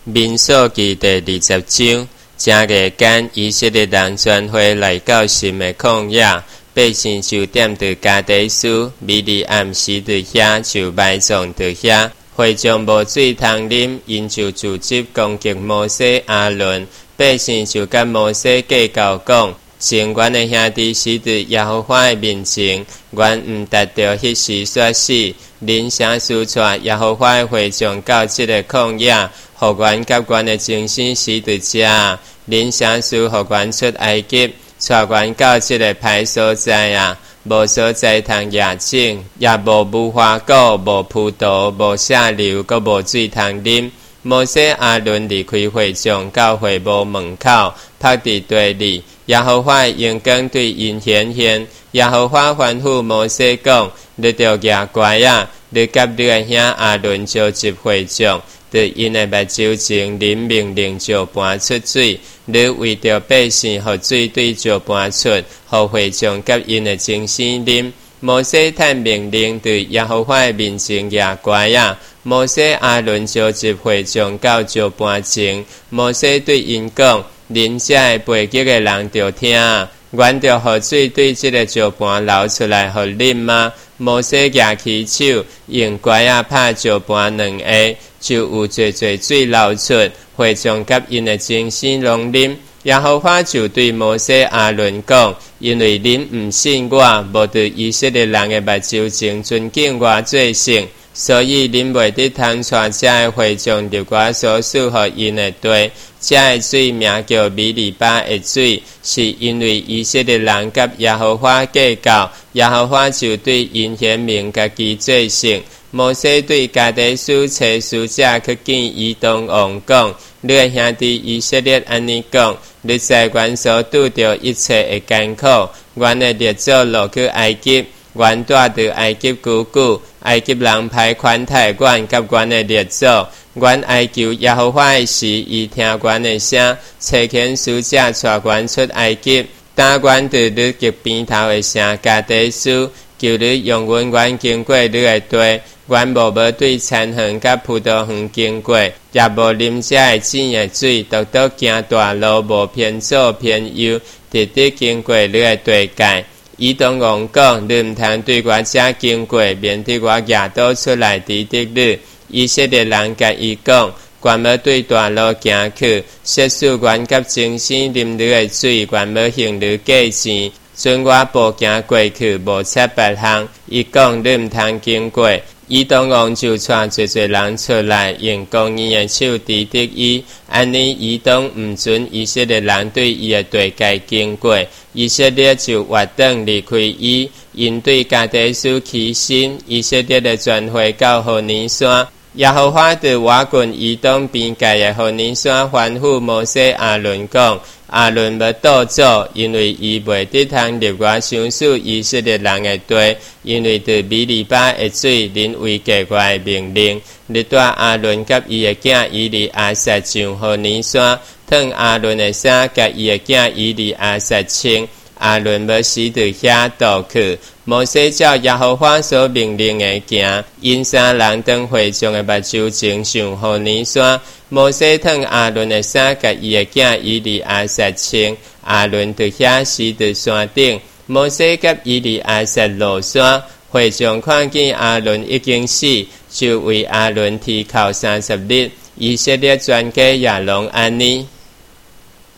民数記第20章，正月間以色列人全會來到神的曠野，百姓就點在加低斯，米利暗死在遐，就埋葬在遐。會眾無水通啉，因就聚集攻擊摩西亞倫，百姓就甲摩西計較講：前阮的兄弟死在耶和華的面前，阮毋達到迄時說死，恁啥事帶耶和華的會眾到這個曠野，互阮甲阮的精神死在遮。恁啥事互阮出埃及，帶阮到這個歹所在啊！無所在通野種，也無無花果，無葡萄，無石榴，閣無水通啉。摩西亞倫離開會眾，到會幕門口，趴佇地裡。耶和華用光對因顯現，耶和華吩咐摩西講：你著舉枴仔，你甲你的兄亞倫召集會眾，對因的目睭前領命令就搬出水。你為着百姓，互水對就搬出，互會眾甲因的精神啉。摩西趁命令對耶和華的面前舉枴仔。摩西亞倫召集會眾到就搬前，摩西對因講：恁遮的背脊的人著聽，阮著互水對這個石盤流出來互啉嗎？摩西舉起手，用枴仔拍石盤兩下，就有濟濟水流出，會眾甲因的精神攏啉。耶和華就對摩西亞倫講：因為恁毋信我，無對以色列人的目睭前尊敬我做聖，所以恁袂得通帶這的會眾入我所賜予因的地。這的水名叫米利巴的水，是因為以色列人甲耶和華計較，耶和華就對因顯明家己做聖。摩西對加低斯差使者去見以東王講：你的兄弟以色列安尼講，你在阮所拄着一切的艱苦，阮的列祖落去埃及，阮住佇埃及久，埃及人歹款待阮甲阮的列祖，阮哀求耶和華的時，伊聽阮的聲，差遣使者帶阮出埃及，打阮佇你極邊頭的城加低斯，求你容允阮經過你的地。阮無對田園甲葡萄園經過，也無啉遮的井的水，獨行大路，無偏左偏右，直直經過你的地界。以東王講：你毋通對我遮經過，免得我舉倒出來抵敵你。以色列人甲伊講：阮要對大路行去，設使阮甲精神啉你的水，阮要行你價錢。准我步行過去，無切別項。伊講：你毋通經過。以東王就帶濟人出來，用公義的手抵敵伊。安尼，以東毋准以色列人對伊的地界經過，以色列就活動離開伊。因對加低斯起身，以色列的全會到何尼山。耶和華對我郡以東邊界的何尼山吩咐摩西亞倫講：亞倫要倒走，因為伊袂得通入我相屬以色列人的地，因為對米利巴的水，恁違背我的命令。你帶亞倫甲伊的囝以利亞撒上何尼山，燙亞倫的衫，甲伊的囝以利亞撒穿。亞倫要死在遐倒去。摩西照耶和華所命令的行，因三人當會眾的目睭前上何尼山。摩西燙亞倫的衫，甲伊的囝以利亞撒穿。亞倫在遐死在山頂。摩西甲以利亞撒落山，會眾看見亞倫已經死，就為亞倫剃頭30日。以色列全家也攏安尼。